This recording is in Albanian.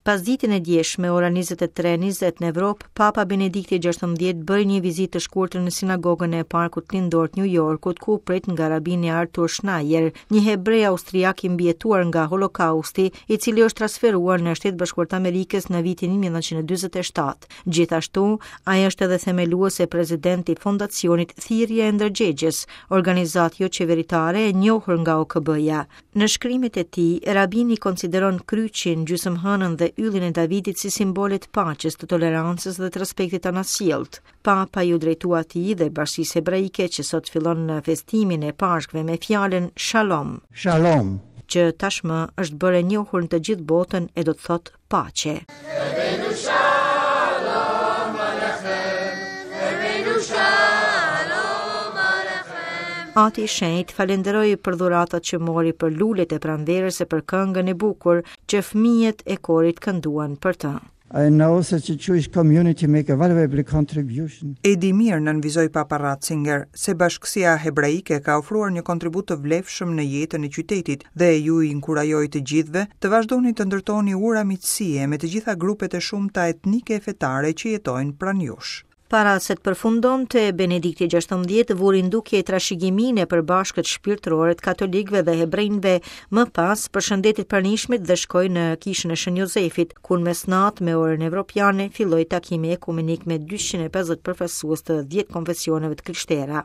Pas ditën e djeshme, ora 23:20 në Evropë, Papa Benedikti XVI bëri një vizitë të shkurtër në sinagogën e Parkut Lindor të New Yorkut, ku prit nga rabini Arthur Schneier, një hebrej austriak i mbijetuar nga Holokausti, i cili është transferuar në Shtetet Bashkuara të Amerikës në vitin 1947. Gjithashtu, ai është edhe themelues e presidenti i fondacionit Thirrja e Ndërgjegjes, organizatë jo qeveritare e njohur nga OKB-ja. Në shkrimet e tij, rabini konsideron kryqin, gjysmëhënën dhe yllin e Davidit si simbole të paqes, të tolerancës dhe të respektit anasjellët. Papa ju drejtua atij dhe bashkisë hebraike që sot fillon në festimin e Pashkëve me fjalën Shalom. Shalom. Që tashmë është bërë e njohur në të gjithë botën e do të thotë paqe. Ati i Shenjtë falenderoi për dhuratat që mori për lulet e pranverës e për këngën e bukur që fëmijët e korit kënduan për të. I know that the Jewish community make a valuable contribution. E di mirë, nënvizoi Papa Ratzinger, se bashkësia hebraike ka ofruar një kontribut të vlefshëm në jetën e qytetit dhe ju i inkurajoi të gjithëve të vazhdoni të ndërtoni ura miqësie me të gjitha grupet e shumta etnike e fetare që jetojnë pranë jush. Para se të përfundonte, Benedikti XVI vuri ndukje e trashëgiminë e përbashkët shpirtërore të katolikëve dhe hebrejve, më pas përshëndetit pranishmit dhe shkoi në kishën e Shën Jozefit, ku në mesnatë me orën evropiane filloi takimi ekumenik me 250 përfaqësues të 10 konfesioneve të krishterë.